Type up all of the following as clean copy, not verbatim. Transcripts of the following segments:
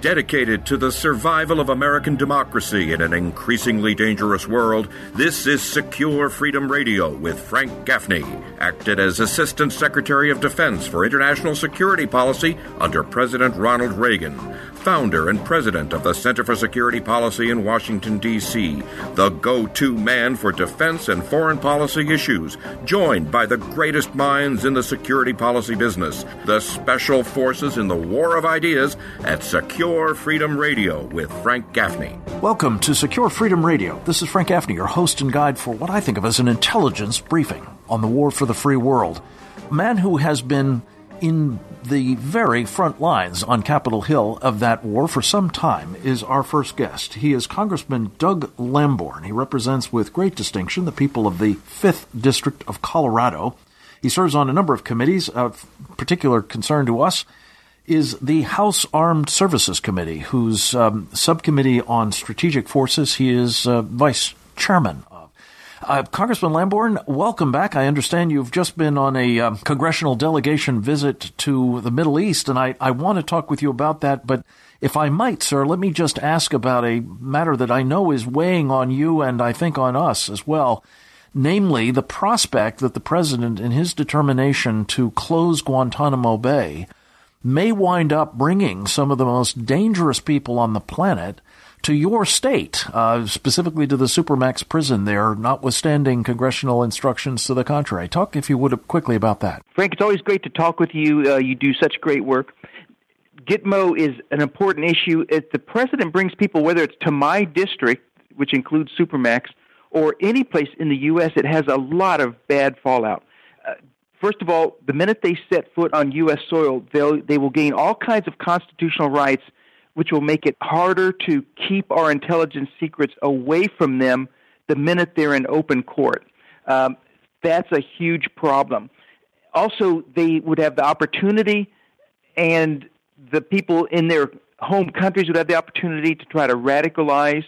Dedicated to the survival of American democracy in an increasingly dangerous world, this is Secure Freedom Radio with Frank Gaffney, acted as Assistant Secretary of Defense for International Security Policy under President Ronald Reagan, founder and president of the Center for Security Policy in Washington, D.C., the go-to man for defense and foreign policy issues, joined by the greatest minds in the security policy business, the special forces in the war of ideas at Secure Freedom Radio with Frank Gaffney. Welcome to Secure Freedom Radio. This is Frank Gaffney, your host and guide for what I think of as an intelligence briefing on the war for the free world. A man who has been in the very front lines on Capitol Hill of that war for some time is our first guest. He is Congressman Doug Lamborn. He represents with great distinction the people of the 5th District of Colorado. He serves on a number of committees. Of particular concern to us is the House Armed Services Committee, whose subcommittee on strategic forces he is vice chairman of. Congressman Lamborn, welcome back. I understand you've just been on a congressional delegation visit to the Middle East, and I want to talk with you about that. But if I might, sir, let me just ask about a matter that I know is weighing on you and I think on us as well, namely the prospect that the president, in his determination to close Guantanamo Bay, may wind up bringing some of the most dangerous people on the planet to your state, specifically to the Supermax prison there, notwithstanding congressional instructions to the contrary. Talk, if you would, quickly about that. Frank, it's always great to talk with you. You do such great work. Gitmo is an important issue. If the president brings people, whether it's to my district, which includes Supermax, or any place in the U.S., it has a lot of bad fallout. First of all, the minute they set foot on U.S. soil, they will gain all kinds of constitutional rights, which will make it harder to keep our intelligence secrets away from them the minute they're in open court. That's a huge problem. Also, they would have the opportunity, and the people in their home countries would have the opportunity to try to radicalize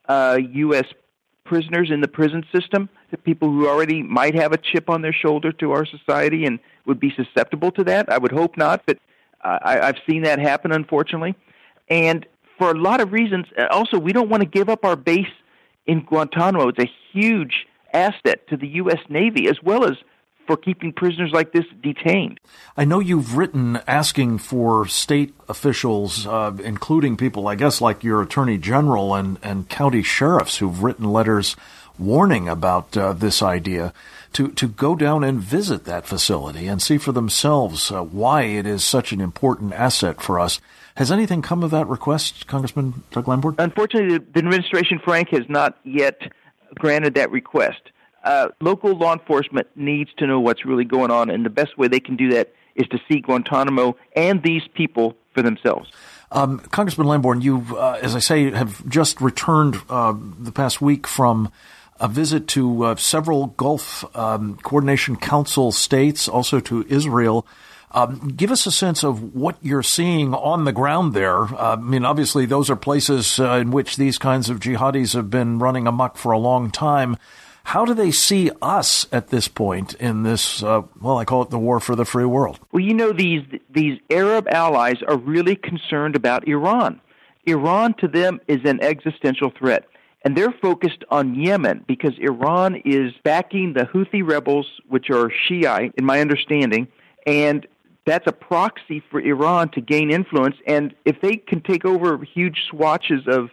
U.S. prisoners in the prison system, the people who already might have a chip on their shoulder to our society and would be susceptible to that. I would hope not, but I've seen that happen, unfortunately. And for a lot of reasons, also, we don't want to give up our base in Guantanamo. It's a huge asset to the U.S. Navy, as well as for keeping prisoners like this detained. I know you've written asking for state officials, including people, I guess, like your attorney general and county sheriffs who've written letters warning about this idea, to go down and visit that facility and see for themselves why it is such an important asset for us. Has anything come of that request, Congressman Doug Lamborn? Unfortunately, the administration, Frank, has not yet granted that request. Local law enforcement needs to know what's really going on, and the best way they can do that is to see Guantanamo and these people for themselves. Congressman Lamborn, you, as I say, have just returned the past week from a visit to several Gulf Coordination Council states, also to Israel. Give us a sense of what you're seeing on the ground there. I mean, obviously, those are places in which these kinds of jihadis have been running amok for a long time. How do they see us at this point in this, I call it the war for the free world? Well, you know, these Arab allies are really concerned about Iran. Iran, to them, is an existential threat. And they're focused on Yemen because Iran is backing the Houthi rebels, which are Shiite, in my understanding, and that's a proxy for Iran to gain influence. And if they can take over huge swatches of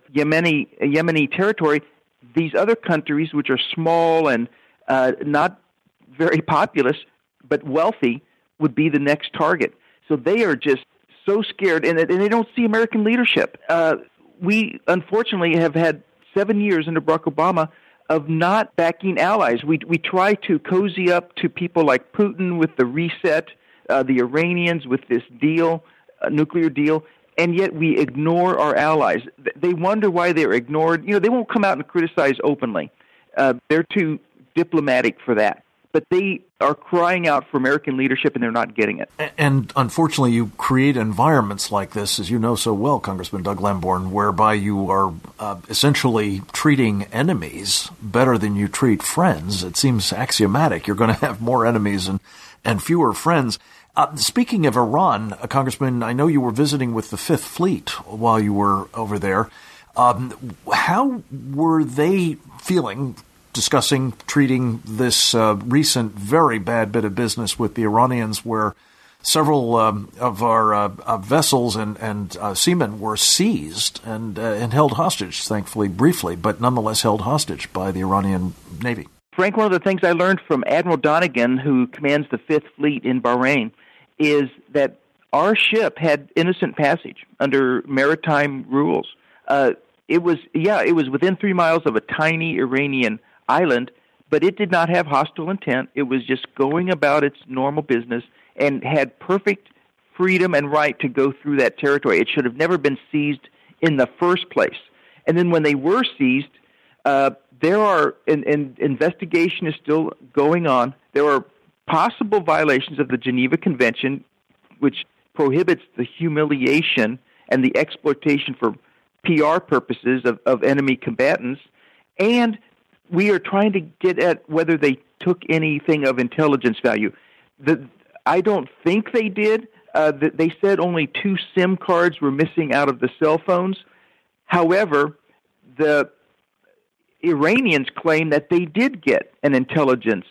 Yemeni territory, these other countries, which are small and not very populous but wealthy, would be the next target. So they are just so scared, and they don't see American leadership. We, unfortunately, have had 7 years under Barack Obama of not backing allies. We try to cozy up to people like Putin with the reset, the Iranians with this deal, nuclear deal, and yet we ignore our allies. They wonder why they're ignored. You know, they won't come out and criticize openly. They're too diplomatic for that. But they are crying out for American leadership, and they're not getting it. And unfortunately, you create environments like this, as you know so well, Congressman Doug Lamborn, whereby you are essentially treating enemies better than you treat friends. It seems axiomatic. You're going to have more enemies and fewer friends. Speaking of Iran, Congressman, I know you were visiting with the Fifth Fleet while you were over there. How were they feeling discussing treating this recent very bad bit of business with the Iranians where several of our vessels and seamen were seized and held hostage, thankfully briefly, but nonetheless held hostage by the Iranian Navy? Frank, one of the things I learned from Admiral Donegan, who commands the Fifth Fleet in Bahrain, is that our ship had innocent passage under maritime rules. It was within 3 miles of a tiny Iranian island, but it did not have hostile intent. It was just going about its normal business and had perfect freedom and right to go through that territory. It should have never been seized in the first place. And then when they were seized, investigation is still going on. There are possible violations of the Geneva Convention, which prohibits the humiliation and the exploitation for PR purposes of enemy combatants. And we are trying to get at whether they took anything of intelligence value. I don't think they did. They said only 2 SIM cards were missing out of the cell phones. However, the Iranians claim that they did get an intelligence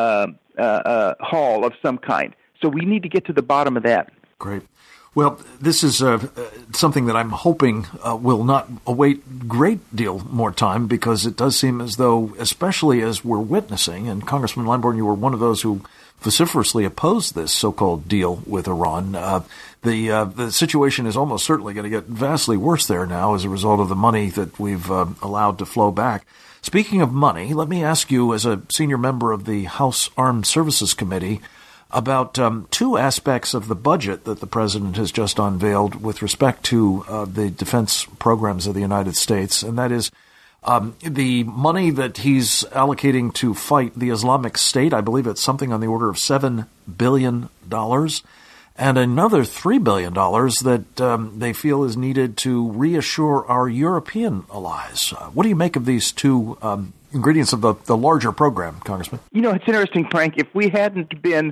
haul of some kind. So we need to get to the bottom of that. Great. Well, this is something that I'm hoping will not await great deal more time, because it does seem as though, especially as we're witnessing, and Congressman Limborn, you were one of those who vociferously opposed this so-called deal with Iran. The situation is almost certainly going to get vastly worse there now as a result of the money that we've allowed to flow back. Speaking of money, let me ask you, as a senior member of the House Armed Services Committee, about 2 aspects of the budget that the president has just unveiled with respect to the defense programs of the United States, and that is the money that he's allocating to fight the Islamic State. I believe it's something on the order of $7 billion, and another $3 billion that they feel is needed to reassure our European allies. What do you make of these 2 ingredients of the larger program, Congressman? You know, it's interesting, Frank. If we hadn't been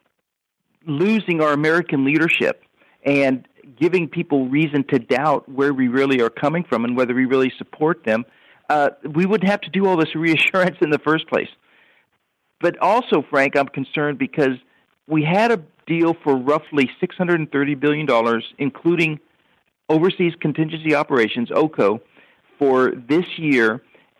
losing our American leadership and giving people reason to doubt where we really are coming from and whether we really support them, we wouldn't have to do all this reassurance in the first place. But also, Frank, I'm concerned because we had a deal for roughly $630 billion, including Overseas Contingency Operations, OCO, for this year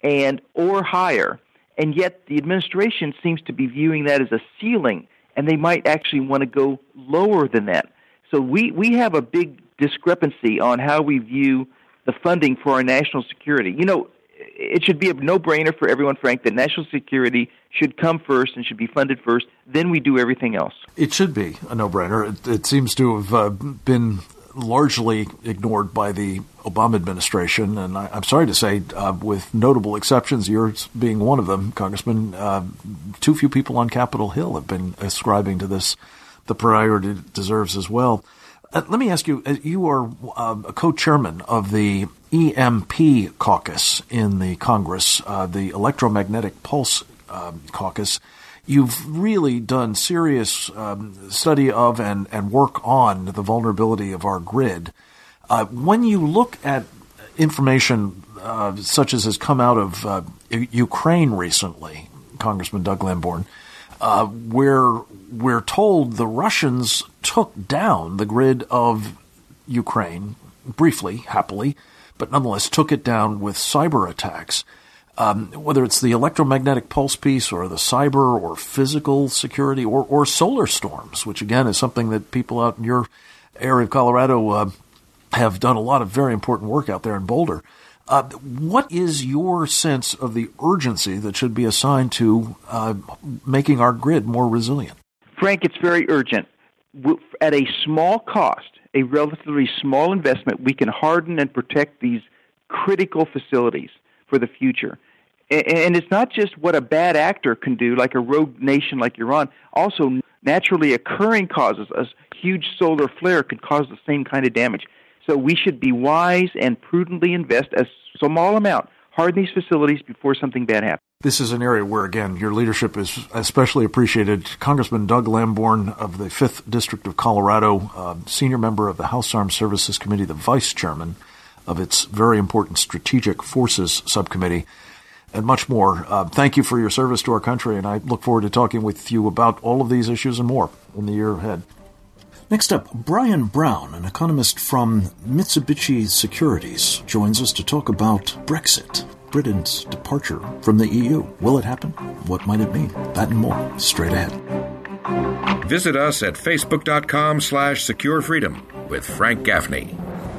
or higher. And yet the administration seems to be viewing that as a ceiling, and they might actually want to go lower than that. So we have a big discrepancy on how we view the funding for our national security. You know, it should be a no-brainer for everyone, Frank, that national security should come first and should be funded first. Then we do everything else. It should be a no-brainer. It seems to have been largely ignored by the Obama administration, and I'm sorry to say, with notable exceptions, yours being one of them, Congressman, too few people on Capitol Hill have been ascribing to this the priority it deserves as well. Let me ask you, you are a co-chairman of the EMP caucus in the Congress, the Electromagnetic Pulse caucus. You've really done serious study of and work on the vulnerability of our grid. When you look at information such as has come out of Ukraine recently, Congressman Doug Lamborn, where we're told the Russians took down the grid of Ukraine, briefly, happily, but nonetheless took it down with cyber attacks. Whether it's the electromagnetic pulse piece or the cyber or physical security or solar storms, which again is something that people out in your area of Colorado have done a lot of very important work out there in Boulder. What is your sense of the urgency that should be assigned to making our grid more resilient? Frank, it's very urgent. At a small cost, a relatively small investment, we can harden and protect these critical facilities for the future. And it's not just what a bad actor can do, like a rogue nation like Iran. Also, naturally occurring causes, a huge solar flare could cause the same kind of damage. So we should be wise and prudently invest a small amount, harden these facilities before something bad happens. This is an area where, again, your leadership is especially appreciated. Congressman Doug Lamborn of the 5th District of Colorado, senior member of the House Armed Services Committee, the vice chairman of its very important Strategic Forces Subcommittee, and much more. Thank you for your service to our country, and I look forward to talking with you about all of these issues and more in the year ahead. Next up, Brian Brown, an economist from Mitsubishi Securities, joins us to talk about Brexit, Britain's departure from the EU. Will it happen? What might it mean? That and more, straight ahead. Visit us at facebook.com/securefreedom with Frank Gaffney.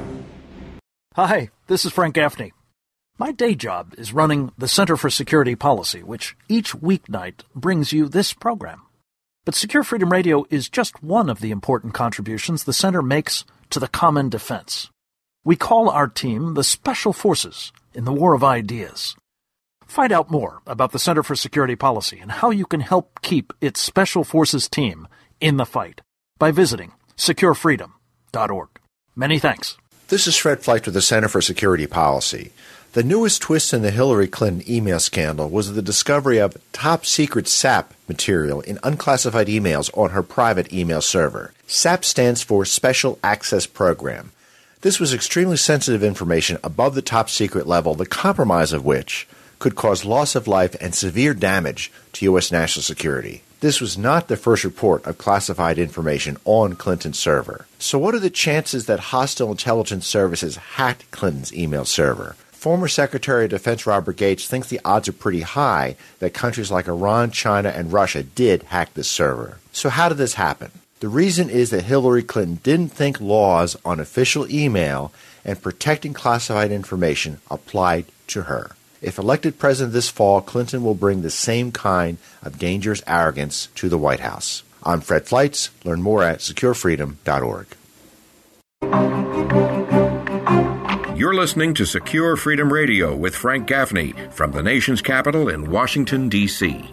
Hi, this is Frank Gaffney. My day job is running the Center for Security Policy, which each weeknight brings you this program. But Secure Freedom Radio is just one of the important contributions the Center makes to the common defense. We call our team the Special Forces in the War of Ideas. Find out more about the Center for Security Policy and how you can help keep its Special Forces team in the fight by visiting securefreedom.org. Many thanks. This is Fred Fleich with the Center for Security Policy. The newest twist in the Hillary Clinton email scandal was the discovery of top-secret SAP material in unclassified emails on her private email server. SAP stands for Special Access Program. This was extremely sensitive information above the top-secret level, the compromise of which could cause loss of life and severe damage to U.S. national security. This was not the first report of classified information on Clinton's server. So what are the chances that hostile intelligence services hacked Clinton's email server? Former Secretary of Defense Robert Gates thinks the odds are pretty high that countries like Iran, China, and Russia did hack this server. So how did this happen? The reason is that Hillary Clinton didn't think laws on official email and protecting classified information applied to her. If elected president this fall, Clinton will bring the same kind of dangerous arrogance to the White House. I'm Fred Fleich. Learn more at securefreedom.org. You're listening to Secure Freedom Radio with Frank Gaffney from the nation's capital in Washington, D.C.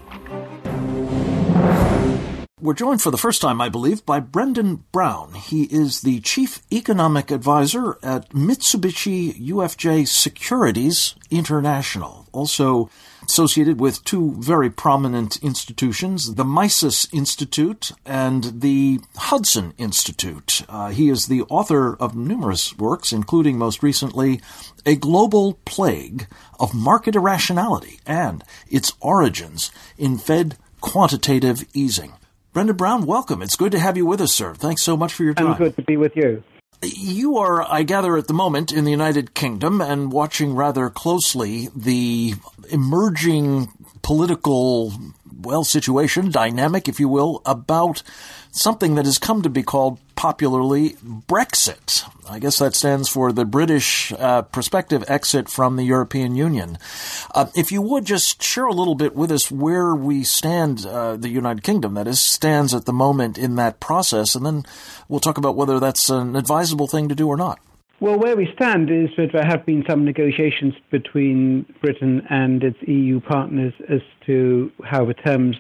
We're joined for the first time, I believe, by Brendan Brown. He is the Chief Economic Advisor at Mitsubishi UFJ Securities International, also associated with two very prominent institutions, the Mises Institute and the Hudson Institute. He is the author of numerous works, including most recently A Global Plague of Market Irrationality and Its Origins in Fed Quantitative Easing. Brendan Brown, welcome. It's good to have you with us, sir. Thanks so much for your time. I'm good to be with you. You are, I gather, at the moment in the United Kingdom and watching rather closely the emerging political, situation, dynamic, if you will, about something that has come to be called popularly Brexit. I guess that stands for the British prospective exit from the European Union. If you would just share a little bit with us where we stand, the United Kingdom, that is, stands at the moment in that process, and then we'll talk about whether that's an advisable thing to do or not. Well, where we stand is that there have been some negotiations between Britain and its EU partners as to how the terms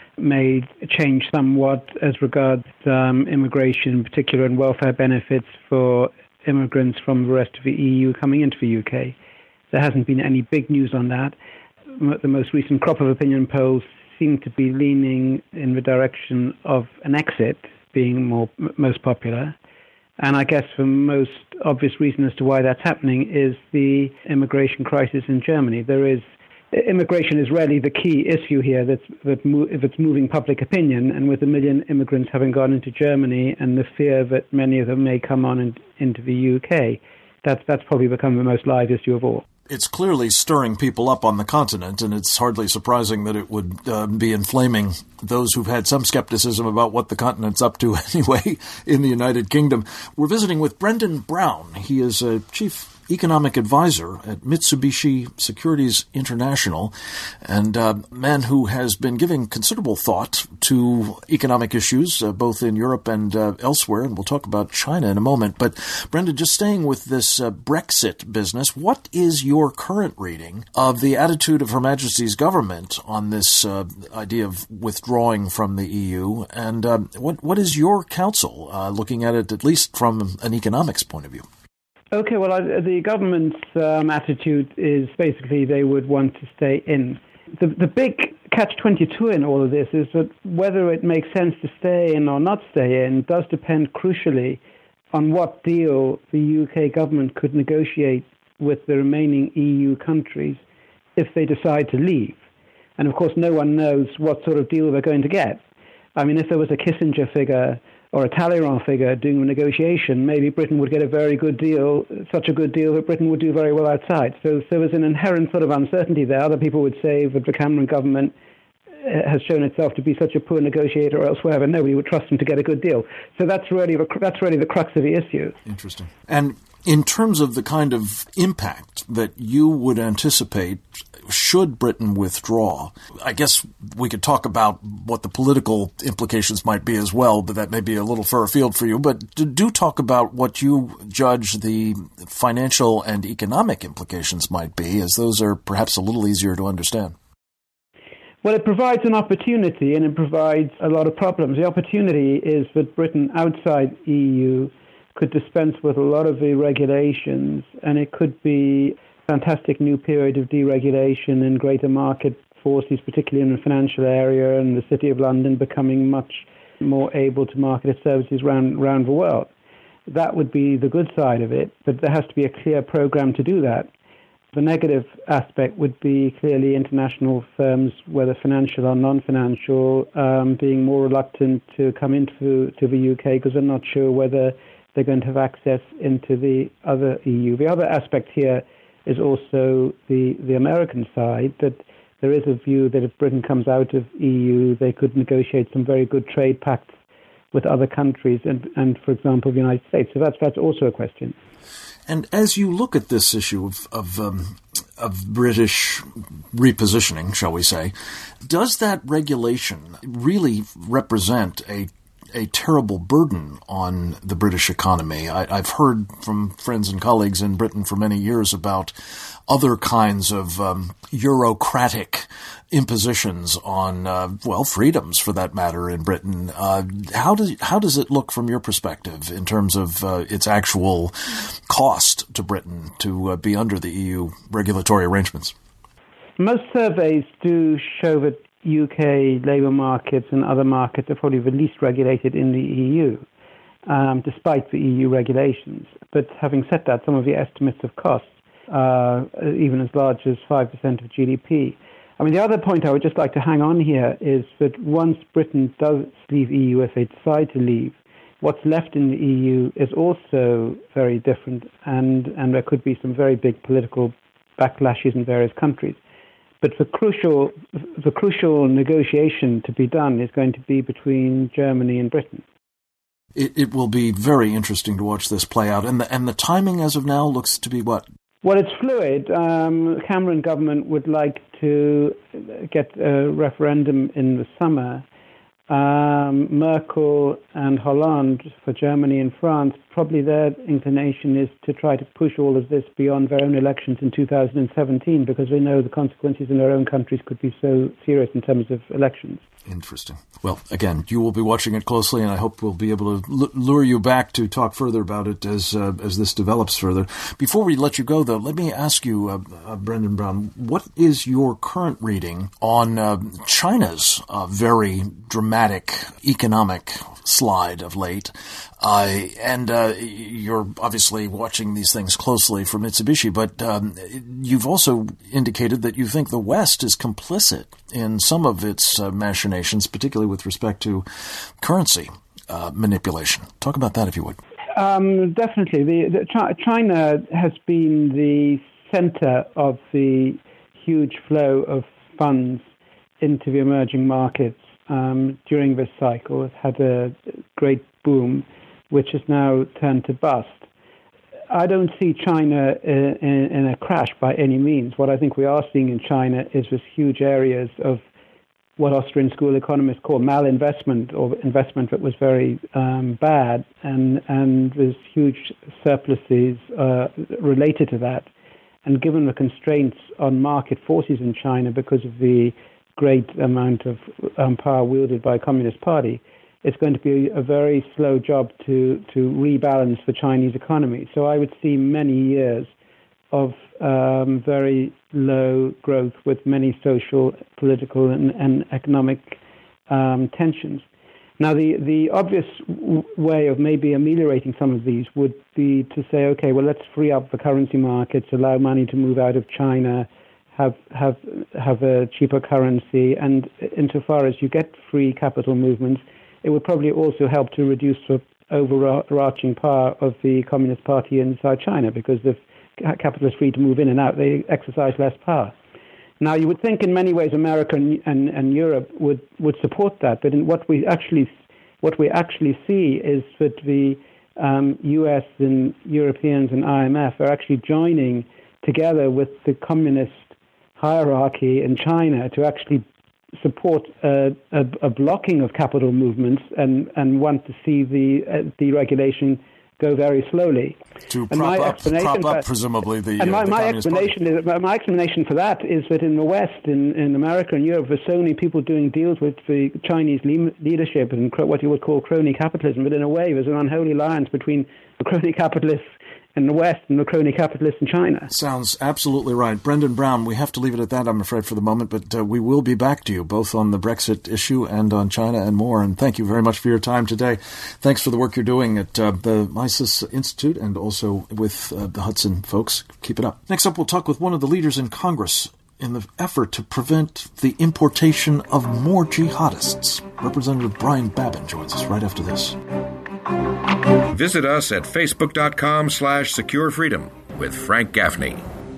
may change somewhat as regards immigration in particular and welfare benefits for immigrants from the rest of the EU coming into the UK. There hasn't been any big news on that. The most recent crop of opinion polls seem to be leaning in the direction of an exit being most popular. And I guess the most obvious reason as to why that's happening is the immigration crisis in Germany. Immigration is really the key issue here that's moving public opinion, and with 1 million immigrants having gone into Germany and the fear that many of them may come on into the UK, that's probably become the most live issue of all. It's clearly stirring people up on the continent, and it's hardly surprising that it would be inflaming those who've had some skepticism about what the continent's up to anyway in the United Kingdom. We're visiting with Brendan Brown. He is a chief economic advisor at Mitsubishi Securities International, and a man who has been giving considerable thought to economic issues, both in Europe and elsewhere, and we'll talk about China in a moment. But, Brendan, just staying with this Brexit business, what is your current reading of the attitude of Her Majesty's government on this idea of withdrawing from the EU, and what is your counsel looking at it, at least from an economics point of view? Okay, well, the government's attitude is basically they would want to stay in. The big catch-22 in all of this is that whether it makes sense to stay in or not stay in does depend crucially on what deal the UK government could negotiate with the remaining EU countries if they decide to leave. And of course, no one knows what sort of deal they're going to get. I mean, if there was a Kissinger figure or a Talleyrand figure doing a negotiation, maybe Britain would get a very good deal, such a good deal that Britain would do very well outside. So there was an inherent sort of uncertainty there. Other people would say that the Cameron government has shown itself to be such a poor negotiator elsewhere, but nobody would trust them to get a good deal. So that's really the crux of the issue. Interesting. And in terms of the kind of impact that you would anticipate should Britain withdraw, I guess we could talk about what the political implications might be as well, but that may be a little far afield for you. But do talk about what you judge the financial and economic implications might be, as those are perhaps a little easier to understand. Well, it provides an opportunity and it provides a lot of problems. The opportunity is that Britain outside EU could dispense with a lot of the regulations, and it could be a fantastic new period of deregulation and greater market forces, particularly in the financial area, and the City of London becoming much more able to market its services around the world. That would be the good side of it, but there has to be a clear program to do that. The negative aspect would be clearly international firms, whether financial or non-financial, being more reluctant to come into the UK because they're not sure whether they're going to have access into the other EU. The other aspect here is also the American side, that there is a view that if Britain comes out of EU, they could negotiate some very good trade pacts with other countries and for example, the United States. So that's also a question. And as you look at this issue of British repositioning, shall we say, does that regulation really represent a terrible burden on the British economy? I've heard from friends and colleagues in Britain for many years about other kinds of Eurocratic impositions on, freedoms for that matter in Britain. How does it look from your perspective in terms of its actual cost to Britain to be under the EU regulatory arrangements? Most surveys do show that UK labour markets and other markets are probably the least regulated in the EU, despite the EU regulations. But having said that, some of the estimates of costs are even as large as 5% of GDP. I mean, the other point I would just like to hang on here is that once Britain does leave EU, if they decide to leave, what's left in the EU is also very different, and there could be some very big political backlashes in various countries. But the crucial negotiation to be done is going to be between Germany and Britain. It will be very interesting to watch this play out. And the timing as of now looks to be what? Well, it's fluid. The Cameron government would like to get a referendum in the summer. Merkel and Hollande for Germany and France, probably their inclination is to try to push all of this beyond their own elections in 2017 because they know the consequences in their own countries could be so serious in terms of elections. Interesting. Well, again, you will be watching it closely, and I hope we'll be able to lure you back to talk further about it as this develops further. Before we let you go, though, let me ask you, Brendan Brown, what is your current reading on China's very dramatic economic slide of late? You're obviously watching these things closely for Mitsubishi, but you've also indicated that you think the West is complicit in some of its machinations, particularly with respect to currency manipulation. Talk about that, if you would. Definitely. China has been the center of the huge flow of funds into the emerging markets during this cycle. It's had a great boom, which has now turned to bust. I don't see China in a crash by any means. What I think we are seeing in China is this huge areas of what Austrian school economists call malinvestment, or investment that was very bad, and there's huge surpluses related to that. And given the constraints on market forces in China because of the great amount of power wielded by the Communist Party, it's going to be a very slow job to rebalance the Chinese economy. So I would see many years of very low growth with many social, political, and economic tensions. Now, the obvious way of maybe ameliorating some of these would be to say, okay, well, let's free up the currency markets, allow money to move out of China, have a cheaper currency, and insofar as you get free capital movements, it would probably also help to reduce the overarching power of the Communist Party inside China, because if capital is free to move in and out, they exercise less power. Now, you would think in many ways America and Europe would support that, but what we actually see is that the U.S. and Europeans and IMF are actually joining together with the communist hierarchy in China to actually support a blocking of capital movements and want to see the deregulation go very slowly. To prop up, presumably, the my explanation for that is that in the West, in America and Europe, there's so many people doing deals with the Chinese leadership and what you would call crony capitalism, but in a way there's an unholy alliance between the crony capitalists in the West and the crony capitalists in China. Sounds absolutely right. Brendan Brown, we have to leave it at that, I'm afraid, for the moment, but we will be back to you both on the Brexit issue and on China and more. And thank you very much for your time today. Thanks for the work you're doing at the Mises Institute and also with the Hudson folks. Keep it up. Next up, we'll talk with one of the leaders in Congress in the effort to prevent the importation of more jihadists. Representative Brian Babin joins us right after this. Visit us at facebook.com/securefreedom with Frank Gaffney.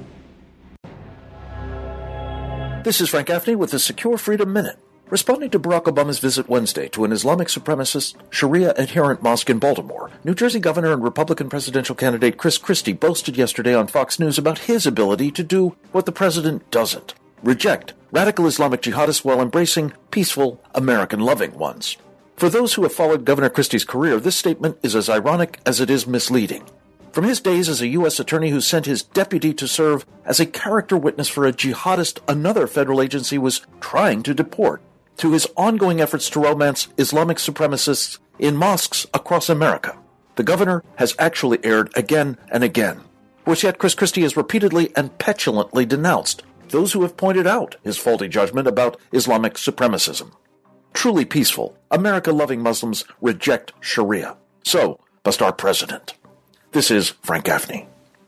This is Frank Gaffney with the Secure Freedom Minute. Responding to Barack Obama's visit Wednesday to an Islamic supremacist, Sharia-adherent mosque in Baltimore, New Jersey Governor and Republican presidential candidate Chris Christie boasted yesterday on Fox News about his ability to do what the president doesn't: reject radical Islamic jihadists while embracing peaceful, American-loving ones. For those who have followed Governor Christie's career, this statement is as ironic as it is misleading. From his days as a U.S. attorney who sent his deputy to serve as a character witness for a jihadist another federal agency was trying to deport, to his ongoing efforts to romance Islamic supremacists in mosques across America, the governor has actually erred again and again. Worse yet, Chris Christie has repeatedly and petulantly denounced those who have pointed out his faulty judgment about Islamic supremacism. Truly peaceful, America-loving Muslims reject Sharia. So must our president. This is Frank Gaffney.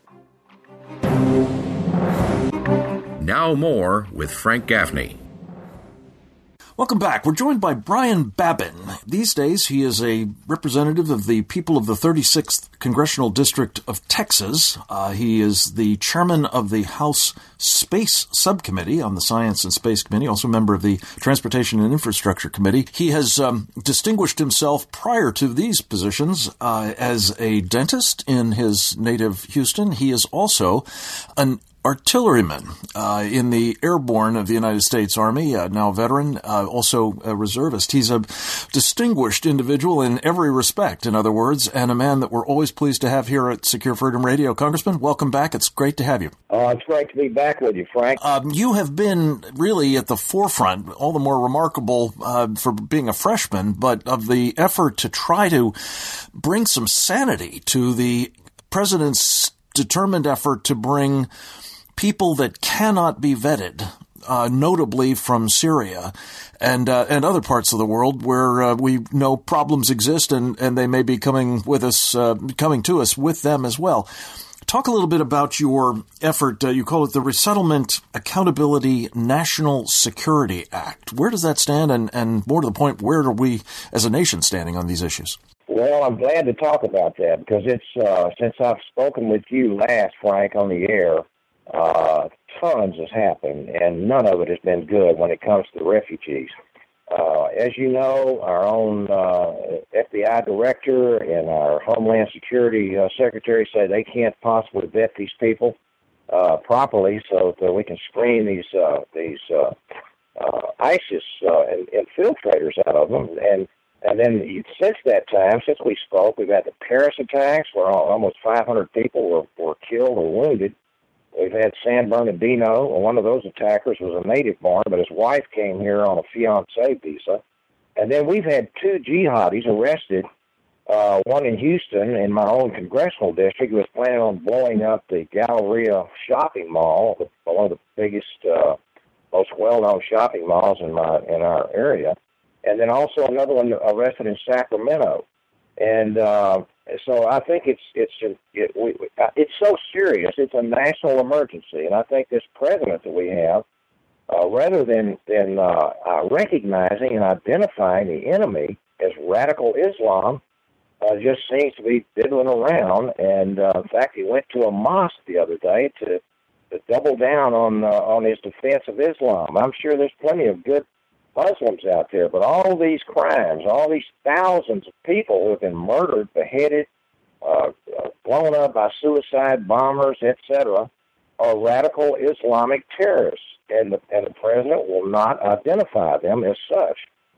Now more with Frank Gaffney. Welcome back. We're joined by Brian Babin. These days, he is a representative of the people of the 36th Congressional District of Texas. He is the chairman of the House Space Subcommittee on the Science and Space Committee, also a member of the Transportation and Infrastructure Committee. He has distinguished himself prior to these positions as a dentist in his native Houston. He is also an artilleryman in the Airborne of the United States Army, now a veteran, also a reservist. He's a distinguished individual in every respect, in other words, and a man that we're always pleased to have here at Secure Freedom Radio. Congressman, welcome back. It's great to have you. It's great to be back with you, Frank. You have been really at the forefront, all the more remarkable for being a freshman, but of the effort to try to bring some sanity to the president's determined effort to bring people that cannot be vetted, notably from Syria and other parts of the world where we know problems exist and they may be coming to us with them as well. Talk a little bit about your effort. You call it the Resettlement Accountability National Security Act. Where does that stand? And more to the point, where are we as a nation standing on these issues? Well, I'm glad to talk about that because it's since I've spoken with you last, Frank, on the air, tons has happened, and none of it has been good when it comes to refugees. As you know, our own FBI director and our Homeland Security secretary say they can't possibly vet these people properly so that we can screen these ISIS infiltrators out of them. And then since that time, since we spoke, we've had the Paris attacks where almost 500 people were killed or wounded. We've had San Bernardino, and one of those attackers was a native born, but his wife came here on a fiancé visa. And then we've had 2 jihadis arrested one in Houston, in my own congressional district, was planning on blowing up the Galleria shopping mall, one of the biggest, most well-known shopping malls in our area, and then also another one arrested in Sacramento. And so I think it's so serious. It's a national emergency, and I think this president that we have, rather than recognizing and identifying the enemy as radical Islam, just seems to be diddling around. And in fact, he went to a mosque the other day to double down on his defense of Islam. I'm sure there's plenty of good Muslims out there, but all these crimes, all these thousands of people who have been murdered, beheaded, blown up by suicide bombers, etc., are radical Islamic terrorists, and the president will not identify them as such.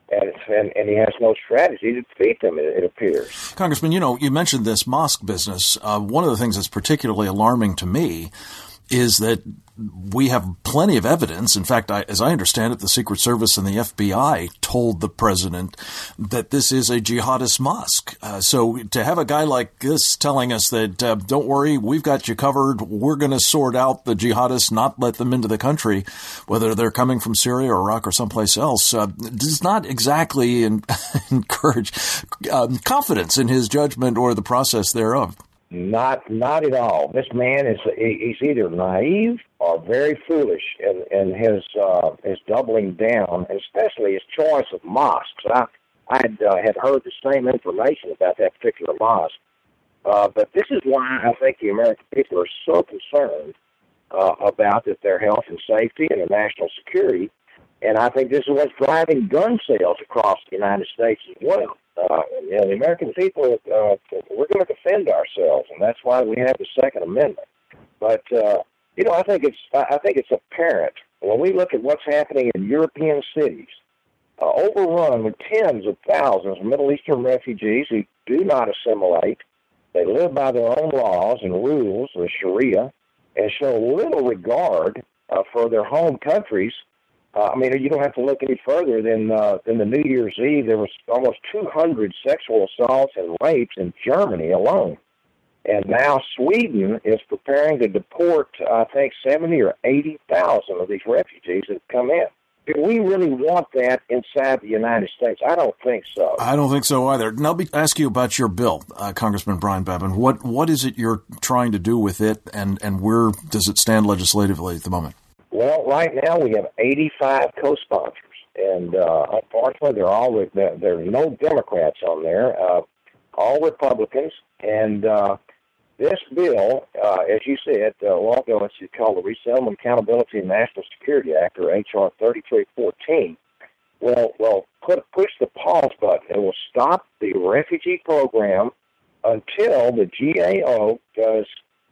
And he has no strategy to defeat them, it appears. Congressman, you mentioned this mosque business. One of the things that's particularly alarming to me is that we have plenty of evidence. In fact, as I understand it, the Secret Service and the FBI told the president that this is a jihadist mosque. So to have a guy like this telling us that, don't worry, we've got you covered, we're going to sort out the jihadists, not let them into the country, whether they're coming from Syria or Iraq or someplace else, does not exactly encourage confidence in his judgment or the process thereof. Not at all. This man he's either naive or very foolish in his doubling down, and especially his choice of mosques. I had heard the same information about that particular mosque, but this is why I think the American people are so concerned about their health and safety and their national security, and I think this is what's driving gun sales across the United States as well. The American people, we're going to defend ourselves, and that's why we have the Second Amendment. But I think it's apparent when we look at what's happening in European cities, overrun with tens of thousands of Middle Eastern refugees who do not assimilate. They live by their own laws and rules, the Sharia, and show little regard for their home countries. You don't have to look any further than the New Year's Eve. There was almost 200 sexual assaults and rapes in Germany alone. And now Sweden is preparing to deport, I think, 70 or 80,000 of these refugees that have come in. Do we really want that inside the United States? I don't think so. I don't think so either. Now, let me ask you about your bill, Congressman Brian Babin. What is it you're trying to do with it, and where does it stand legislatively at the moment? Well, right now we have 85 co-sponsors, and unfortunately there are no Democrats on there, all Republicans. And this bill, as you said a while ago, it's called the Resettlement Accountability and National Security Act, or H.R. 3314. Well, push the pause button. It will stop the refugee program until the GAO does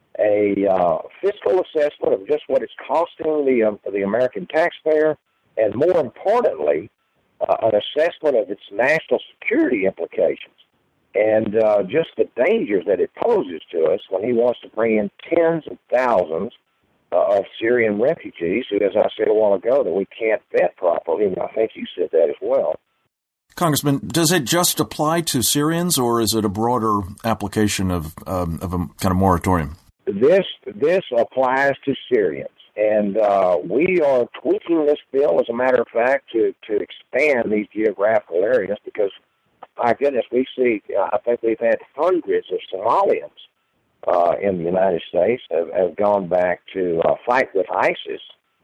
a fiscal assessment of just what it's costing the American taxpayer, and more importantly, an assessment of its national security implications and just the dangers that it poses to us when he wants to bring in tens of thousands of Syrian refugees who, as I said a while ago, that we can't vet properly, and I think you said that as well. Congressman, does it just apply to Syrians, or is it a broader application of a kind of moratorium? This applies to Syrians, and we are tweaking this bill, as a matter of fact, to expand these geographical areas because, my goodness, I think we've had hundreds of Somalians in the United States have gone back to fight with ISIS,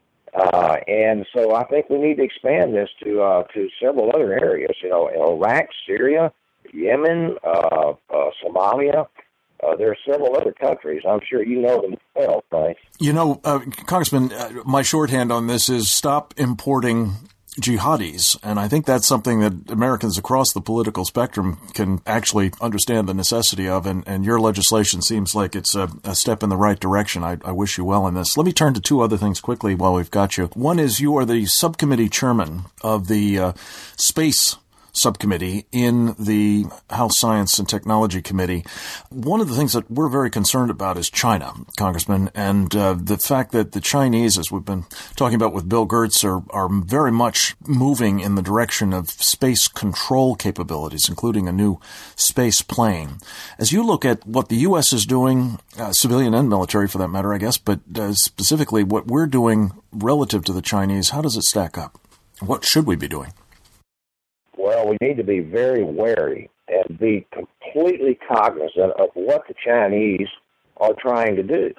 and so I think we need to expand this to several other areas, Iraq, Syria, Yemen, Somalia. There are several other countries. I'm sure you know them well, right? Congressman, my shorthand on this is stop importing jihadis. And I think that's something that Americans across the political spectrum can actually understand the necessity of. And your legislation seems like it's a step in the right direction. I wish you well in this. Let me turn to two other things quickly while we've got you. One is you are the subcommittee chairman of the Space subcommittee in the House Science and Technology Committee. One of the things that we're very concerned about is China, Congressman, and the fact that the Chinese, as we've been talking about with Bill Gertz, are very much moving in the direction of space control capabilities, including a new space plane. As you look at what the U.S. is doing, civilian and military for that matter, I guess, but specifically what we're doing relative to the Chinese, how does it stack up? What should we be doing? Well, we need to be very wary and be completely cognizant of what the Chinese are trying to do.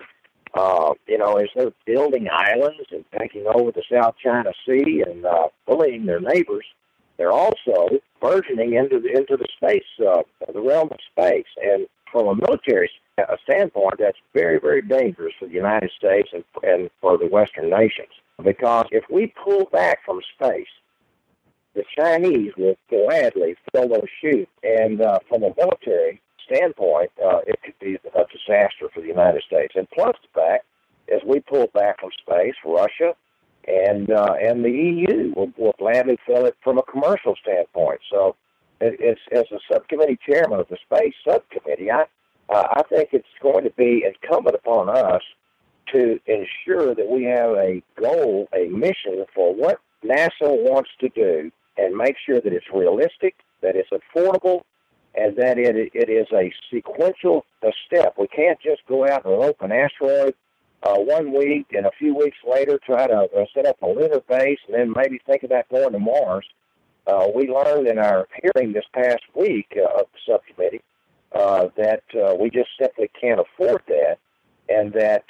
As they're building islands and taking over the South China Sea and bullying their neighbors, they're also burgeoning into the space, the realm of space. And from a military standpoint, that's very, very dangerous for the United States and for the Western nations. Because if we pull back from space, the Chinese will gladly fill those shoes. And from a military standpoint, it could be a disaster for the United States. And plus the fact, as we pull back from space, Russia and the EU will gladly fill it from a commercial standpoint. So, as a subcommittee chairman of the space subcommittee, I think it's going to be incumbent upon us to ensure that we have a goal, a mission for what NASA wants to do, and make sure that it's realistic, that it's affordable, and that it is a sequential step. We can't just go out and rope an asteroid 1 week and a few weeks later try to set up a lunar base and then maybe think about going to Mars. We learned in our hearing this past week of the subcommittee that we just simply can't afford that, and that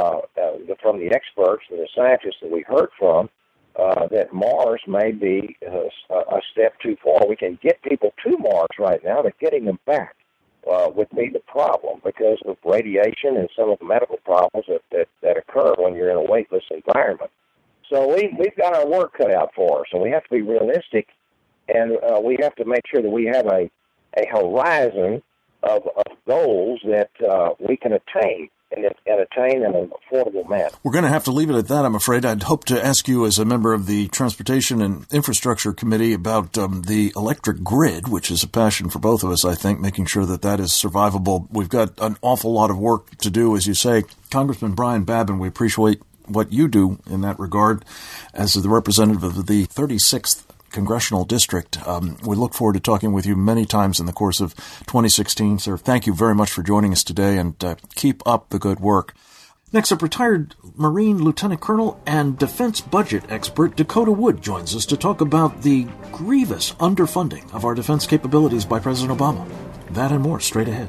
from the experts and the scientists that we heard from, that Mars may be a step too far. We can get people to Mars right now, but getting them back would be the problem because of radiation and some of the medical problems that occur when you're in a weightless environment. So we've got our work cut out for us, and we have to be realistic, and we have to make sure that we have a horizon of goals that we can attain. And attain in an affordable manner. We're going to have to leave it at that, I'm afraid. I'd hope to ask you as a member of the Transportation and Infrastructure Committee about the electric grid, which is a passion for both of us, I think, making sure that is survivable. We've got an awful lot of work to do, as you say. Congressman Brian Babin, we appreciate what you do in that regard as the representative of the 36th Congressional District. We look forward to talking with you many times in the course of 2016. Sir, thank you very much for joining us today, and keep up the good work. Next up, retired Marine Lieutenant Colonel and defense budget expert Dakota Wood joins us to talk about the grievous underfunding of our defense capabilities by President Obama. That and more straight ahead.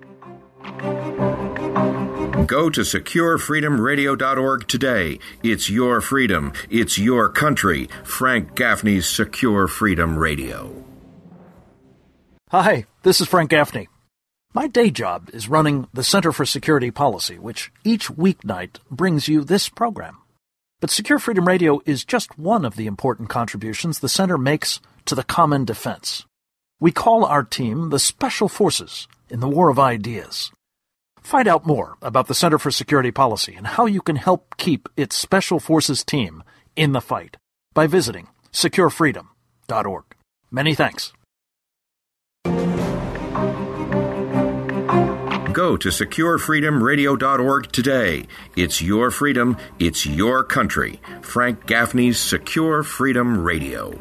Go to SecureFreedomRadio.org today. It's your freedom. It's your country. Frank Gaffney's Secure Freedom Radio. Hi, this is Frank Gaffney. My day job is running the Center for Security Policy, which each weeknight brings you this program. But Secure Freedom Radio is just one of the important contributions the Center makes to the common defense. We call our team the Special Forces in the War of Ideas. Find out more about the Center for Security Policy and how you can help keep its Special Forces team in the fight by visiting SecureFreedom.org. Many thanks. Go to SecureFreedomRadio.org today. It's your freedom. It's your country. Frank Gaffney's Secure Freedom Radio.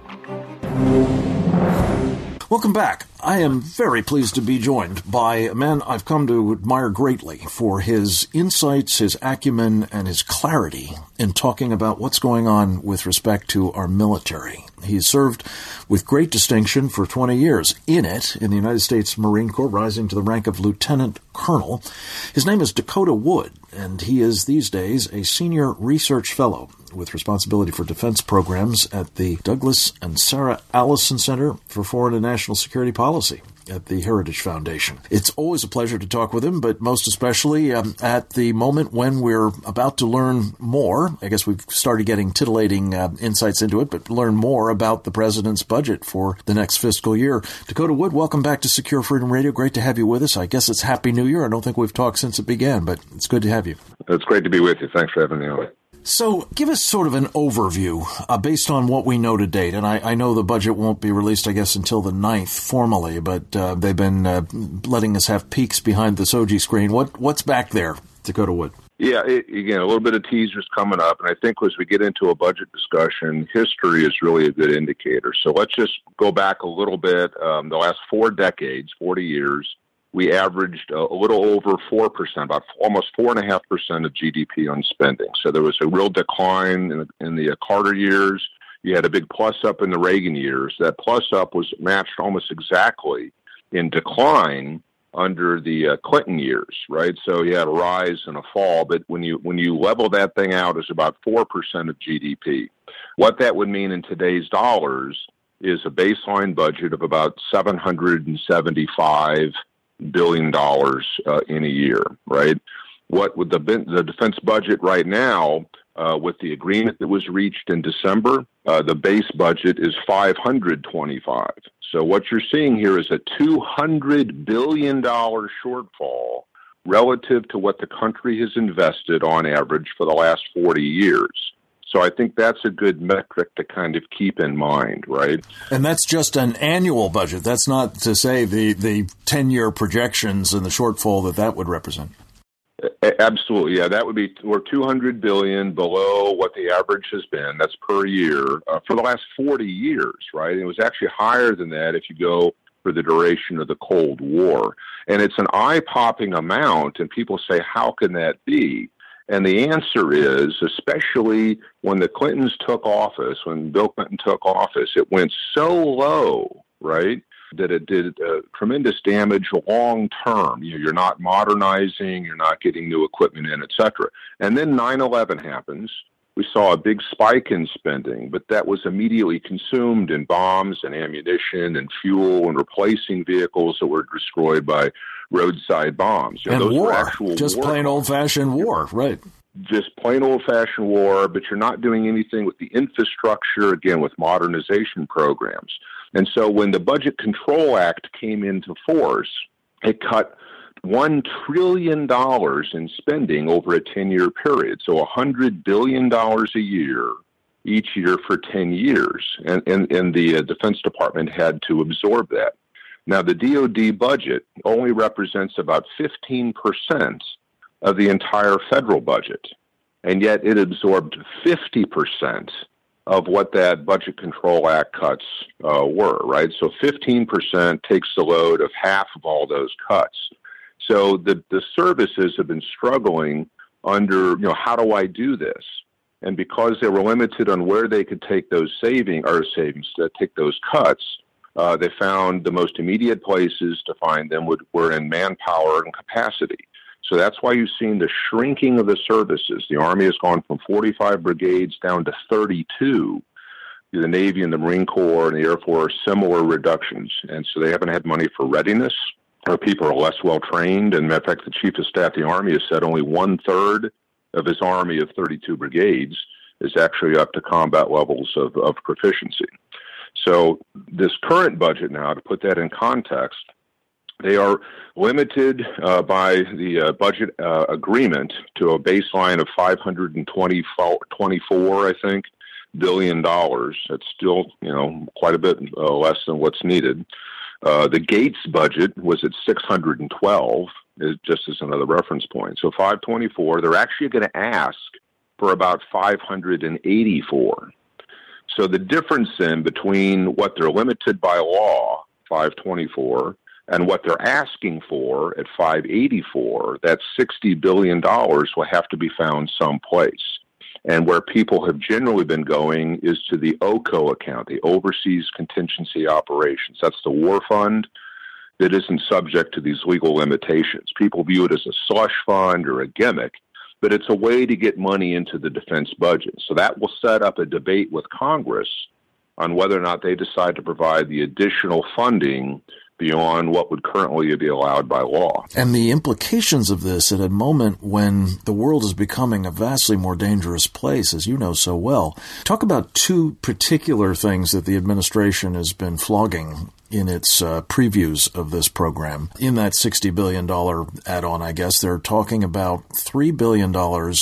Welcome back. I am very pleased to be joined by a man I've come to admire greatly for his insights, his acumen, and his clarity in talking about what's going on with respect to our military. He's served with great distinction for 20 years in the United States Marine Corps, rising to the rank of Lieutenant Colonel. His name is Dakota Wood, and he is these days a Senior Research Fellow with responsibility for defense programs at the Douglas and Sarah Allison Center for Foreign and National Security Policy at the Heritage Foundation. It's always a pleasure to talk with him, but most especially at the moment when we're about to learn more. I guess we've started getting titillating insights into it, but learn more about the president's budget for the next fiscal year. Dakota Wood, welcome back to Secure Freedom Radio. Great to have you with us. I guess it's Happy New Year. I don't think we've talked since it began, but it's good to have you. It's great to be with you. Thanks for having me on. So give us sort of an overview based on what we know to date. And I know the budget won't be released, I guess, until the 9th formally, but they've been letting us have peeks behind the Soji screen. What's back there, Dakota Wood? Yeah, again, a little bit of teasers coming up. And I think as we get into a budget discussion, history is really a good indicator. So let's just go back a little bit. The last 4 decades, 40 years, we averaged a little over 4%, about almost 4.5% of GDP on spending. So there was a real decline in the Carter years. You had a big plus up in the Reagan years. That plus up was matched almost exactly in decline under the Clinton years, right? So you had a rise and a fall, but when you level that thing out, it's about 4% of GDP. What that would mean in today's dollars is a baseline budget of about $775 billion in a year, right? What with the defense budget right now, with the agreement that was reached in December, the base budget is $525. So what you're seeing here is a $200 billion shortfall relative to what the country has invested on average for the last 40 years. So I think that's a good metric to kind of keep in mind, right? And that's just an annual budget. That's not to say the 10-year projections and the shortfall that would represent. Absolutely, yeah. That would be we're $200 billion below what the average has been. That's per year for the last 40 years, right? And it was actually higher than that if you go for the duration of the Cold War. And it's an eye-popping amount, and people say, how can that be? And the answer is, especially when the Clintons took office, when Bill Clinton took office, it went so low, right, that it did tremendous damage long term. You're not modernizing, you're not getting new equipment in, et cetera. And then 9/11 happens. We saw a big spike in spending, but that was immediately consumed in bombs and ammunition and fuel and replacing vehicles that were destroyed by roadside bombs. And those war, just plain old-fashioned war, right? Just plain old-fashioned war, but you're not doing anything with the infrastructure, again, with modernization programs. And so when the Budget Control Act came into force, it cut $1 trillion in spending over a 10-year period. So $100 billion a year, each year for 10 years. And the Defense Department had to absorb that. Now, the DoD budget only represents about 15% of the entire federal budget, and yet it absorbed 50% of what that Budget Control Act cuts were, right? So 15% takes the load of half of all those cuts. So the services have been struggling under, how do I do this? And because they were limited on where they could take those take those cuts, they found the most immediate places to find them were in manpower and capacity. So that's why you've seen the shrinking of the services. The Army has gone from 45 brigades down to 32. The Navy and the Marine Corps and the Air Force, similar reductions. And so they haven't had money for readiness. Our people are less well trained. And in fact, the Chief of Staff of the Army has said only 1/3 of his Army of 32 brigades is actually up to combat levels of proficiency. So this current budget now, to put that in context, they are limited by the budget agreement to a baseline of $524, I think, billion. That's still, quite a bit less than what's needed. The Gates budget was at 612, just as another reference point. So 524, they're actually going to ask for about 584. So the difference then between what they're limited by law, 524, and what they're asking for at 584, that $60 billion will have to be found someplace. And where people have generally been going is to the OCO account, the Overseas Contingency Operations. That's the war fund that isn't subject to these legal limitations. People view it as a slush fund or a gimmick, but it's a way to get money into the defense budget. So that will set up a debate with Congress on whether or not they decide to provide the additional funding beyond what would currently be allowed by law. And the implications of this at a moment when the world is becoming a vastly more dangerous place, as you know so well. Talk about two particular things that the administration has been flogging in its previews of this program. In that $60 billion add-on, I guess, they're talking about $3 billion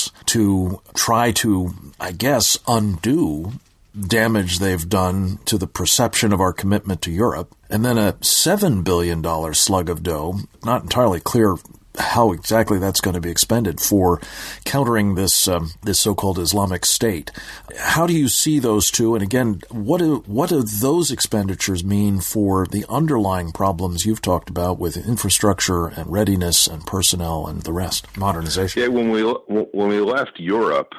to try to, I guess, undo damage they've done to the perception of our commitment to Europe, and then a $7 billion slug of dough, not entirely clear how exactly that's going to be expended, for countering this so-called Islamic State. How do you see those two? And again, what do those expenditures mean for the underlying problems you've talked about with infrastructure and readiness and personnel and the rest, modernization? Yeah, when we left Europe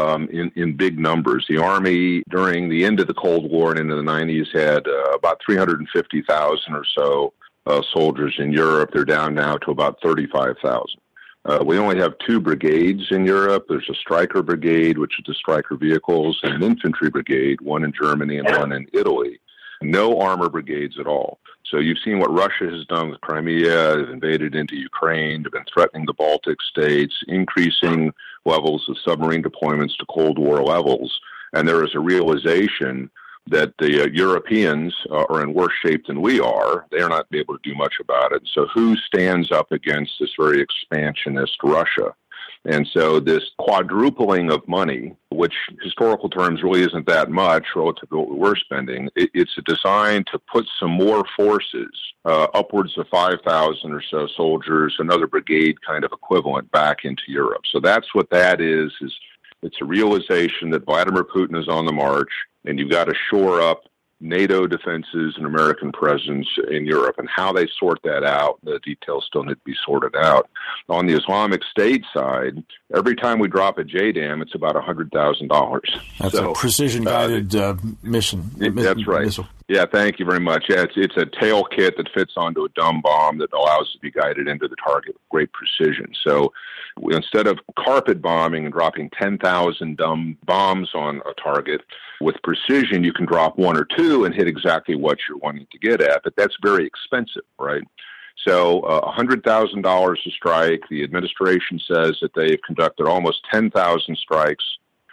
in big numbers, the Army during the end of the Cold War and into the 90s had about 350,000 or so soldiers in Europe. They're down now to about 35,000. We only have 2 brigades in Europe. There's a Stryker brigade, which is the Stryker vehicles, and an infantry brigade, one in Germany and one in Italy. No armor brigades at all. So you've seen what Russia has done with Crimea. They've invaded into Ukraine. They've been threatening the Baltic states, increasing levels of submarine deployments to Cold War levels. And there is a realization that the Europeans are in worse shape than we are. They are not able to do much about it. So who stands up against this very expansionist Russia? And so this quadrupling of money, which historical terms really isn't that much relative to what we're spending, it's designed to put some more forces, upwards of 5,000 or so soldiers, another brigade kind of equivalent, back into Europe. So that's what that is it's a realization that Vladimir Putin is on the march, and you've got to shore up NATO defenses and American presence in Europe. And how they sort that out, the details still need to be sorted out. On the Islamic State side, every time we drop a JDAM, it's about $100,000. That's a precision-guided mission. That's right. Missile. Yeah, thank you very much. Yeah, it's a tail kit that fits onto a dumb bomb that allows it to be guided into the target with great precision. So instead of carpet bombing and dropping 10,000 dumb bombs on a target, with precision you can drop 1 or 2 and hit exactly what you're wanting to get at. But that's very expensive, right? So $100,000 a strike. The administration says that they've conducted almost 10,000 strikes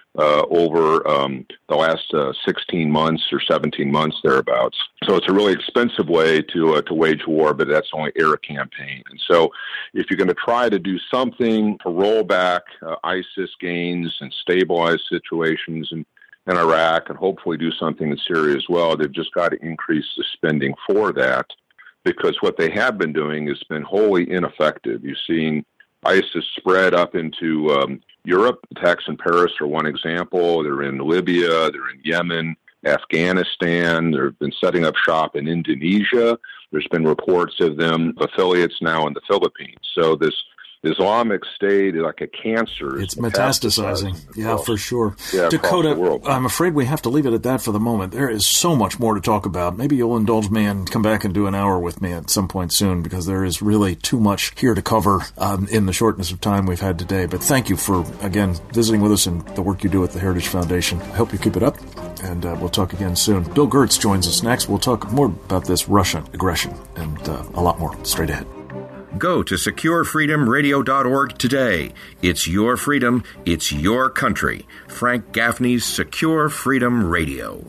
over the last 16 months or 17 months thereabouts. So it's a really expensive way to wage war, but that's only air campaign. And so if you're going to try to do something to roll back ISIS gains and stabilize situations in Iraq and hopefully do something in Syria as well, they've just got to increase the spending for that, because what they have been doing has been wholly ineffective. You've seen ISIS spread up into Europe. Attacks in Paris are one example. They're in Libya, they're in Yemen, Afghanistan. They've been setting up shop in Indonesia. There's been reports of them affiliates now in the Philippines. So this Islamic State is like a cancer. It's metastasizing. Yeah, for sure. Yeah, Dakota, I'm afraid we have to leave it at that for the moment. There is so much more to talk about. Maybe you'll indulge me and come back and do an hour with me at some point soon, because there is really too much here to cover in the shortness of time we've had today. But thank you for, again, visiting with us and the work you do at the Heritage Foundation. I hope you keep it up, and we'll talk again soon. Bill Gertz joins us next. We'll talk more about this Russian aggression and a lot more straight ahead. Go to SecureFreedomRadio.org today. It's your freedom. It's your country. Frank Gaffney's Secure Freedom Radio.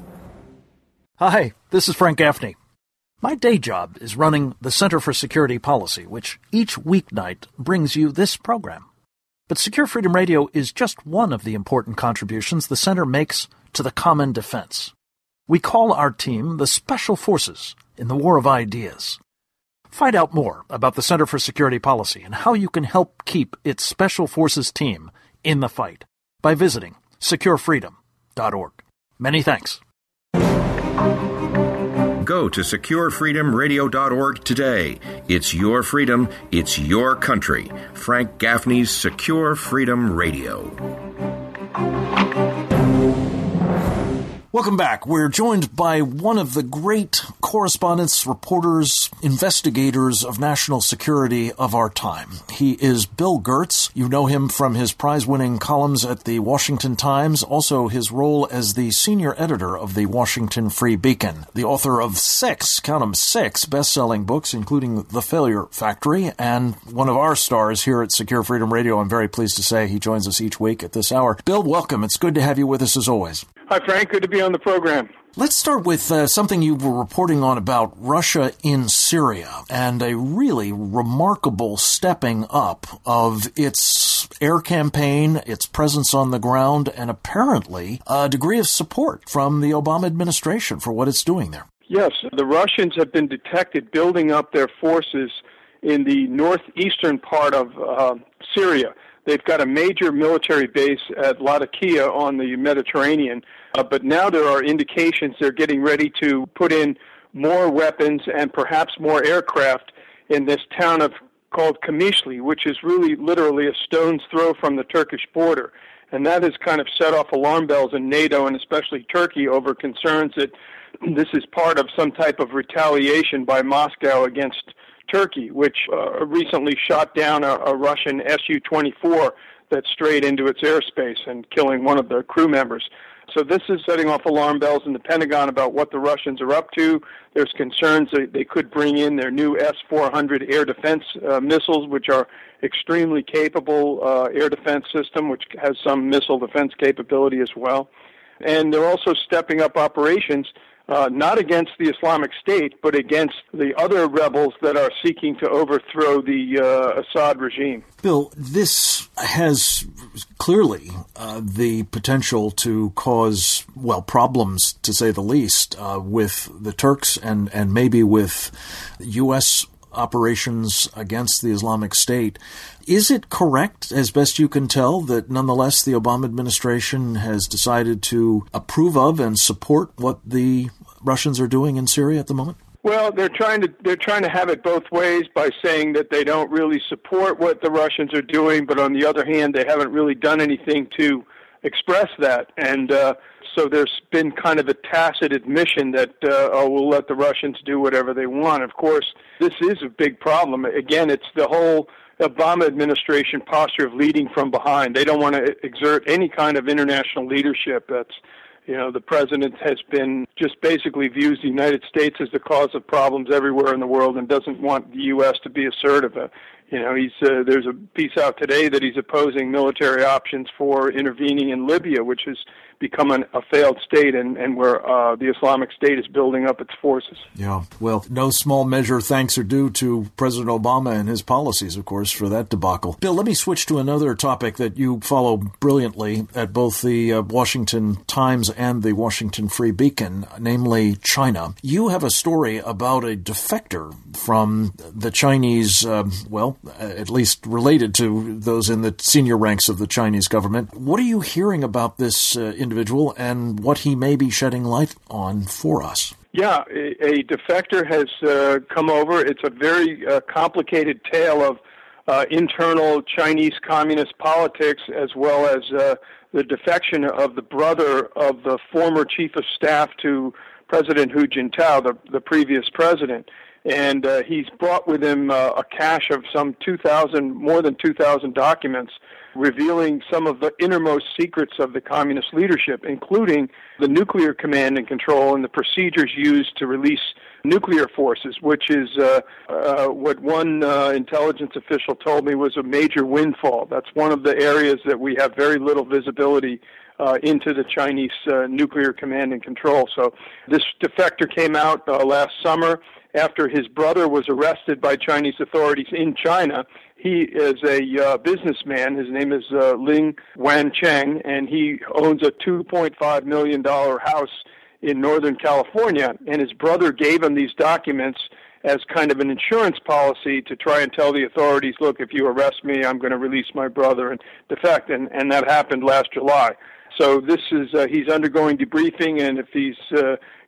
Hi, this is Frank Gaffney. My day job is running the Center for Security Policy, which each weeknight brings you this program. But Secure Freedom Radio is just one of the important contributions the Center makes to the common defense. We call our team the Special Forces in the War of Ideas. Find out more about the Center for Security Policy and how you can help keep its Special Forces team in the fight by visiting securefreedom.org. Many thanks. Go to SecureFreedomRadio.org today. It's your freedom. It's your country. Frank Gaffney's Secure Freedom Radio. Welcome back. We're joined by one of the great correspondents, reporters, investigators of national security of our time. He is Bill Gertz. You know him from his prize-winning columns at the Washington Times, also his role as the senior editor of the Washington Free Beacon, the author of 6 best-selling books, including The Failure Factory, and one of our stars here at Secure Freedom Radio. I'm very pleased to say he joins us each week at this hour. Bill, welcome. It's good to have you with us as always. Hi, Frank. Good to be on the program. Let's start with something you were reporting on about Russia in Syria and a really remarkable stepping up of its air campaign, its presence on the ground, and apparently a degree of support from the Obama administration for what it's doing there. Yes, the Russians have been detected building up their forces in the northeastern part of Syria. They've got a major military base at Latakia on the Mediterranean, but now there are indications they're getting ready to put in more weapons and perhaps more aircraft in this town called Kamishli, which is really literally a stone's throw from the Turkish border. And that has kind of set off alarm bells in NATO and especially Turkey over concerns that this is part of some type of retaliation by Moscow against Turkey, which recently shot down a Russian Su-24 that strayed into its airspace and killing one of the crew members. So this is setting off alarm bells in the Pentagon about what the Russians are up to. There's concerns that they could bring in their new S-400 air defense missiles, which are extremely capable air defense system, which has some missile defense capability as well. And they're also stepping up operations not against the Islamic State, but against the other rebels that are seeking to overthrow the Assad regime. Bill, this has clearly the potential to cause, problems, to say the least, with the Turks and maybe with U.S. operations against the Islamic State. Is it correct, as best you can tell, that nonetheless the Obama administration has decided to approve of and support what the Russians are doing in Syria at the moment? Well, they're trying to have it both ways by saying that they don't really support what the Russians are doing, but on the other hand, they haven't really done anything to express that. And so there's been kind of a tacit admission that, we'll let the Russians do whatever they want. Of course, this is a big problem. Again, it's the whole Obama administration posture of leading from behind. They don't want to exert any kind of international leadership. The president has been just basically views the United States as the cause of problems everywhere in the world and doesn't want the U.S. to be assertive. There's a piece out today that he's opposing military options for intervening in Libya, which has become a failed state and where the Islamic State is building up its forces. Yeah, well, no small measure thanks are due to President Obama and his policies, of course, for that debacle. Bill, let me switch to another topic that you follow brilliantly at both the Washington Times and the Washington Free Beacon, namely China. You have a story about a defector from the Chinese, at least related to those in the senior ranks of the Chinese government. What are you hearing about this individual and what he may be shedding light on for us? Yeah, a defector has come over. It's a very complicated tale of internal Chinese communist politics, as well as the defection of the brother of the former chief of staff to President Hu Jintao, the previous president. And he's brought with him a cache of more than 2,000 documents revealing some of the innermost secrets of the communist leadership, including the nuclear command and control and the procedures used to release nuclear forces, which is what one intelligence official told me was a major windfall. That's one of the areas that we have very little visibility into the Chinese nuclear command and control. So this defector came out last summer after his brother was arrested by Chinese authorities in China. He is a businessman. His name is Ling Wancheng, and he owns a $2.5 million house in Northern California. And his brother gave him these documents as kind of an insurance policy to try and tell the authorities, look, if you arrest me, I'm going to release my brother and defect. And that happened last July. So this is he's undergoing debriefing, and if he's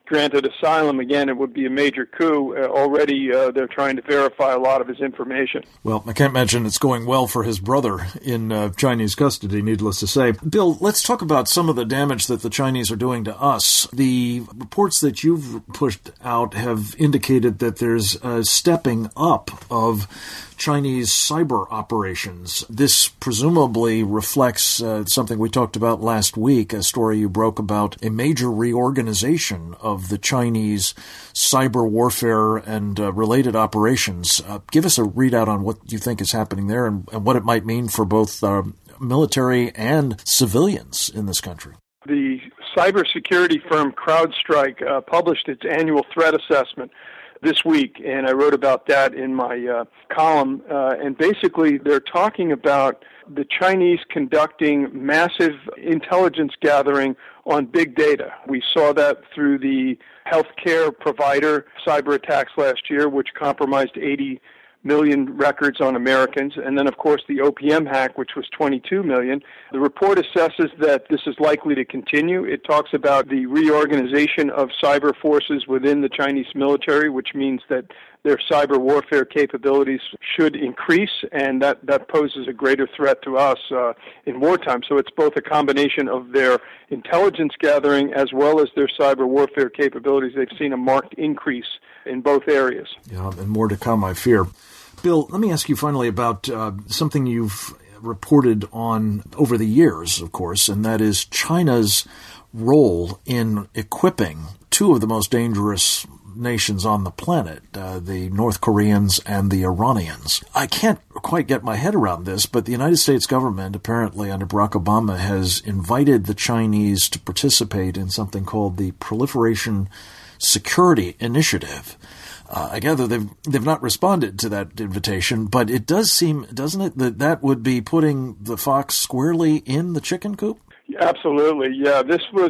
granted asylum, again, it would be a major coup. Already they're trying to verify a lot of his information. Well, I can't imagine it's going well for his brother in Chinese custody, needless to say. Bill, let's talk about some of the damage that the Chinese are doing to us. The reports that you've pushed out have indicated that there's a stepping up of Chinese cyber operations. This presumably reflects something we talked about last week, a story you broke about a major reorganization of the Chinese cyber warfare and related operations. Give us a readout on what you think is happening there and what it might mean for both military and civilians in this country. The cybersecurity firm CrowdStrike published its annual threat assessment this week, and I wrote about that in my column. And basically, they're talking about the Chinese conducting massive intelligence gathering on big data. We saw that through the healthcare provider cyber attacks last year, which compromised 80 million records on Americans, and then, of course, the OPM hack, which was 22 million. The report assesses that this is likely to continue. It talks about the reorganization of cyber forces within the Chinese military, which means that their cyber warfare capabilities should increase, and that poses a greater threat to us in wartime. So it's both a combination of their intelligence gathering as well as their cyber warfare capabilities. They've seen a marked increase in both areas. Yeah, and more to come, I fear. Bill, let me ask you finally about something you've reported on over the years, of course, and that is China's role in equipping two of the most dangerous nations on the planet, the North Koreans and the Iranians. I can't quite get my head around this, but the United States government, apparently under Barack Obama, has invited the Chinese to participate in something called the Proliferation Security Initiative. I gather they've not responded to that invitation, but it does seem, doesn't it, that would be putting the fox squarely in the chicken coop? Absolutely, yeah. This was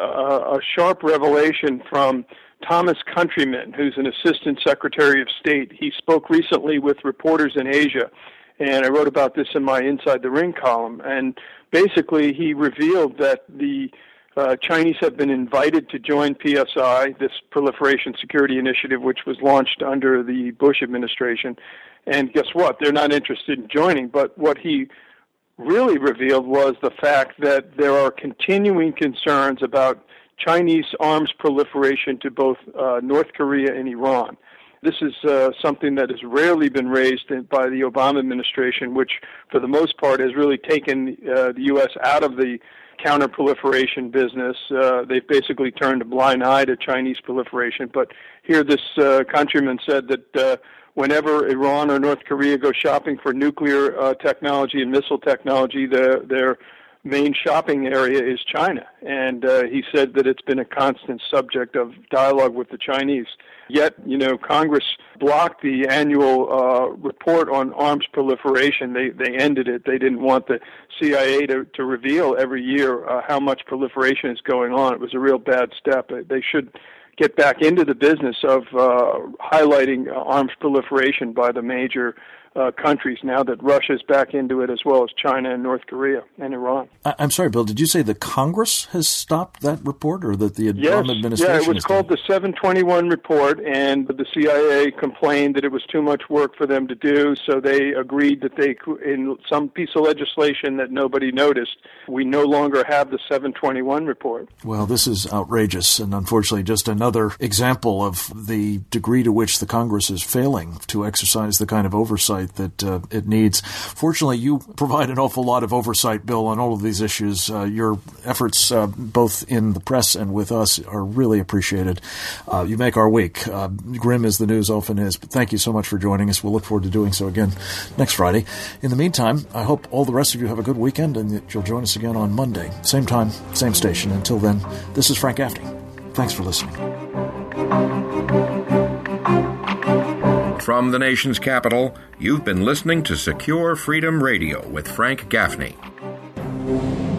a sharp revelation from Thomas Countryman, who's an Assistant Secretary of State. He spoke recently with reporters in Asia, and I wrote about this in my Inside the Ring column. And basically, he revealed that the Chinese have been invited to join PSI, this Proliferation Security Initiative, which was launched under the Bush administration. And guess what? They're not interested in joining. But what he really revealed was the fact that there are continuing concerns about Chinese arms proliferation to both North Korea and Iran. This is something that has rarely been raised by the Obama administration, which for the most part has really taken the U.S. out of the counter-proliferation business. They've basically turned a blind eye to Chinese proliferation. But here this countryman said that whenever Iran or North Korea go shopping for nuclear technology and missile technology, their main shopping area is China. And he said that it's been a constant subject of dialogue with the Chinese. Yet, Congress blocked the annual report on arms proliferation. They ended it. They didn't want the CIA to reveal every year how much proliferation is going on. It was a real bad step. They should get back into the business of highlighting arms proliferation by the major countries now that Russia's back into it, as well as China and North Korea and Iran. I'm sorry, Bill, did you say the Congress has stopped that report, or that the Obama administration? Yeah, it was called the 721 report, and the CIA complained that it was too much work for them to do, so they agreed that they, in some piece of legislation that nobody noticed, we no longer have the 721 report. Well, this is outrageous, and unfortunately just another example of the degree to which the Congress is failing to exercise the kind of oversight that it needs. Fortunately, you provide an awful lot of oversight, Bill, on all of these issues. Your efforts, both in the press and with us, are really appreciated. You make our week. Grim as the news often is, but thank you so much for joining us. We'll look forward to doing so again next Friday. In the meantime, I hope all the rest of you have a good weekend and that you'll join us again on Monday. Same time, same station. Until then, this is Frank Gaffney. Thanks for listening. From the nation's capital, you've been listening to Secure Freedom Radio with Frank Gaffney.